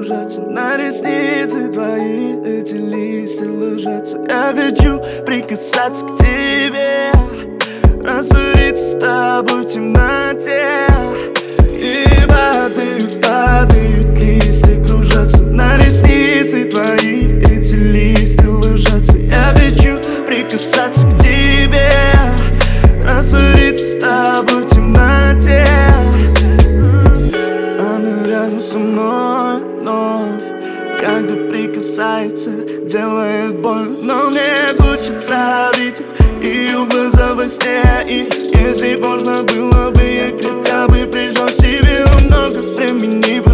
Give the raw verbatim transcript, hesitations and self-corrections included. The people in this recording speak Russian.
кружатся на ресницы твои, эти листья ложатся. Я хочу прикасаться к тебе, раствориться с тобой в темноте. И падают, падают листья, кружатся на ресницы твои, эти листья ложатся. Я хочу прикасаться к тебе, раствориться с тобой в темноте. Она рядом со мной вновь, когда прикасается, делает больно, но мне хочется видеть ее глаза во сне. И если можно было бы, я крепко бы прижал к себе. Много времени